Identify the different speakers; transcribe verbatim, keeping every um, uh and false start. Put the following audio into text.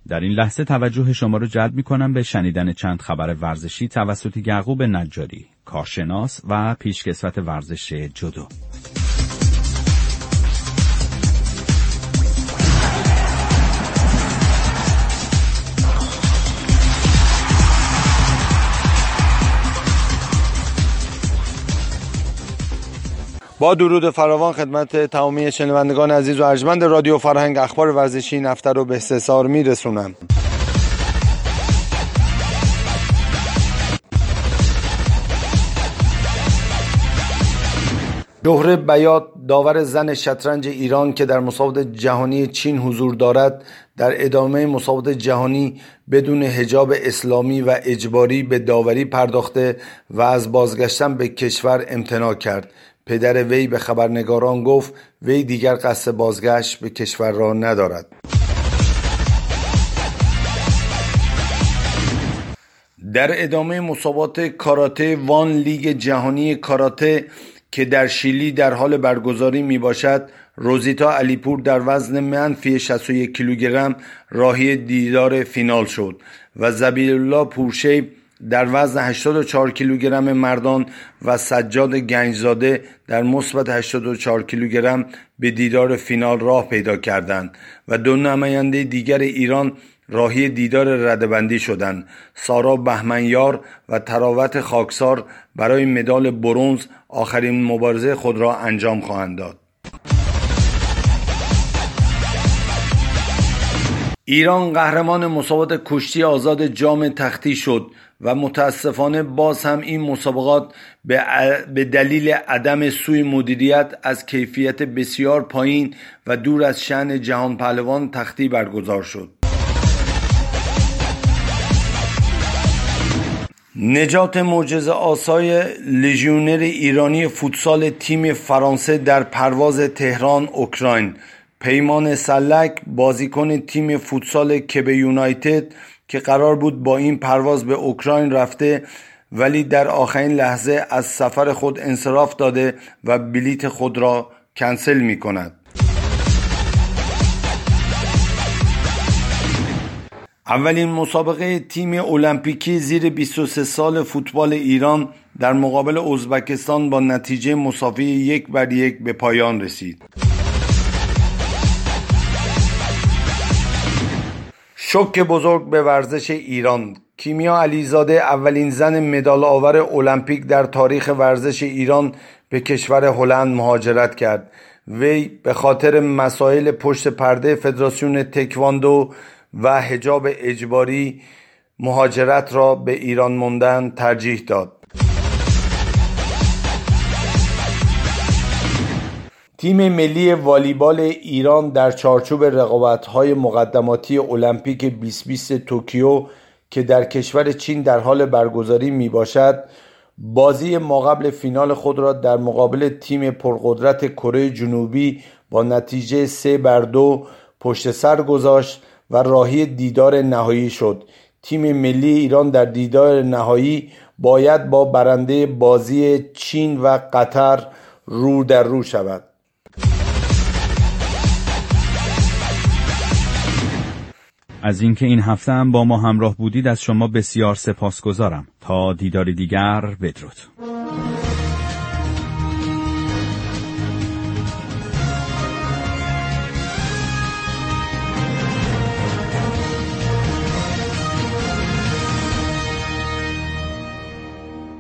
Speaker 1: در این لحظه توجه شما رو جلب می‌کنم به شنیدن چند خبر ورزشی توسط یعقوب نجاری، کارشناس و پیشکسوت ورزش جودو.
Speaker 2: با درود فراوان خدمت تمامی شنوندگان عزیز و ارجمند رادیو فرهنگ، اخبار ورزشی این هفته رو به استحضار میرسونم. زهره بیات، داور زن شطرنج ایران که در مسابقات جهانی چین حضور دارد، در ادامه مسابقات جهانی بدون حجاب اسلامی و اجباری به داوری پرداخته و از بازگشتن به کشور امتناع کرد. پدر وی به خبرنگاران گفت وی دیگر قصد بازگشت به کشور را ندارد. در ادامه مسابقات کاراته وان لیگ جهانی کاراته که در شیلی در حال برگزاری می باشد، روزیتا علیپور در وزن منفی شصت و یک کیلوگرم راهی دیدار فینال شد و زبیرالله پورشیب در وزن هشتاد و چهار کیلوگرم مردان و سجاد گنجزاده در مثبت هشتاد و چهار کیلوگرم به دیدار فینال راه پیدا کردند و دو نماینده دیگر ایران راهی دیدار رده‌بندی شدند. سارا بهمنیار و تراوت خاکسار برای مدال برنز آخرین مبارزه خود را انجام خواهند داد. ایران قهرمان مسابقات کشتی آزاد جام تختی شد و متاسفانه باز هم این مسابقات به دلیل عدم سوء مدیریت از کیفیت بسیار پایین و دور از شأن جهان پهلوان تختی برگزار شد. نجات معجزه آسای لژیونر ایرانی فوتسال تیم فرانسه در پرواز تهران اوکراین. پیمان سلک، بازیکن تیم فوتسال کبه یونایتد که قرار بود با این پرواز به اوکراین رفته ولی در آخرین لحظه از سفر خود انصراف داده و بلیت خود را کنسل می کند. اولین مسابقه تیم المپیکی زیر بیست و سه سال فوتبال ایران در مقابل ازبکستان با نتیجه مساوی یک بر یک به پایان رسید. شوک بزرگ به ورزش ایران. کیمیا علیزاده، اولین زن مدال آور المپیک در تاریخ ورزش ایران، به کشور هلند مهاجرت کرد. وی به خاطر مسائل پشت پرده فدراسیون تکواندو و حجاب اجباری مهاجرت را به ایران ماندن ترجیح داد. تیم ملی والیبال ایران در چارچوب رقابت‌های مقدماتی المپیک بیست بیست توکیو که در کشور چین در حال برگزاری میباشد، بازی ماقبل فینال خود را در مقابل تیم پرقدرت کره جنوبی با نتیجه سه بر دو پشت سر گذاشت و راهی دیدار نهایی شد. تیم ملی ایران در دیدار نهایی باید با برنده بازی چین و قطر رو در رو شود.
Speaker 1: از اینکه این هفته هم با ما همراه بودید از شما بسیار سپاسگزارم. تا دیدار دیگر، بدرود.